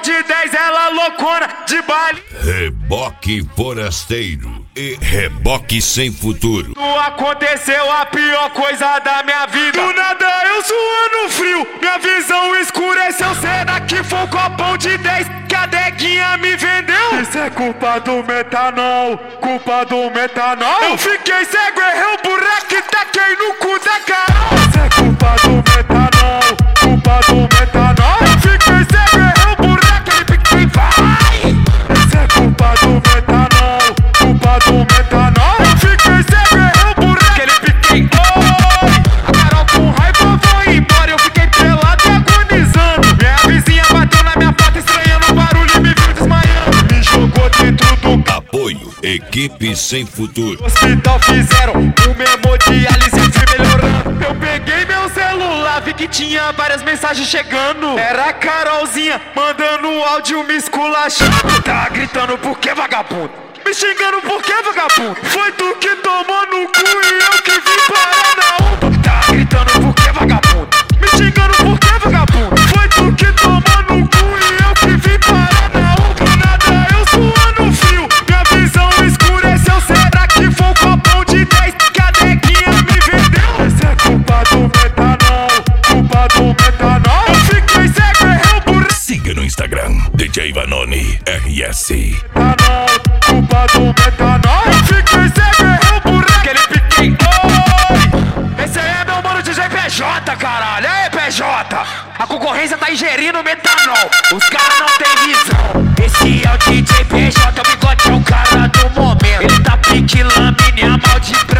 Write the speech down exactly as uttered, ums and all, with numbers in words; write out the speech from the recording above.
de dez, ela loucona de baile. Reboque forasteiro e reboque sem futuro. Tu aconteceu a pior coisa da minha vida. Do nada eu suando frio, minha visão escureceu. Será que foi o copão de dez que a deguinha me vendeu? Isso é culpa do metanol, culpa do metanol. Eu fiquei cego, errei o buraco e taquei no cu da Carol. Isso é culpa do metanol, culpa do metanol. Eu fiquei cego, errei o buraco, ele piquei, vai. Isso é culpa do metanol, culpa do metanol. Eu fiquei cego, errei o buraco, ele piquei, oi. A Carol com raiva foi embora, eu fiquei pelado e agonizando. Minha vizinha bateu na minha porta estranhando o barulho e me viu desmaiando. Me jogou dentro do apoio, equipe sem futuro. No hospital fizeram uma hemodiálise e fui melhorando. Eu peguei meu celular, vi que tinha várias mensagens chegando. Era a Carolzinha mandando áudio me esculachando. Tá gritando por que, vagabundo? Me xingando por que, vagabundo? Foi tu que tomou no cu e eu que vim parar na onda. Tá gritando por que, vagabundo? Me xingando por que, vagabundo? Foi tu que tomou no cu e eu que vim parar na onda. Do nada eu suando frio, minha visão escureceu. Será que foi o copão de dez que a deguinha me vendeu? Essa é culpa do metanol, culpa do metanol. Eu fiquei cego, errei o buraco. Siga no Instagram, D J Vanoni R S. Metanol, culpa do metanol. Eu fiquei cego, errei o buraco, ele piquei, oi. Esse aí é meu mano D J P J, caralho. Aí, P J, a concorrência tá ingerindo metanol, os caras não tem visão. Esse é o D J P J, o bigode é o cara do momento. Ele tá pique lâmina, mal de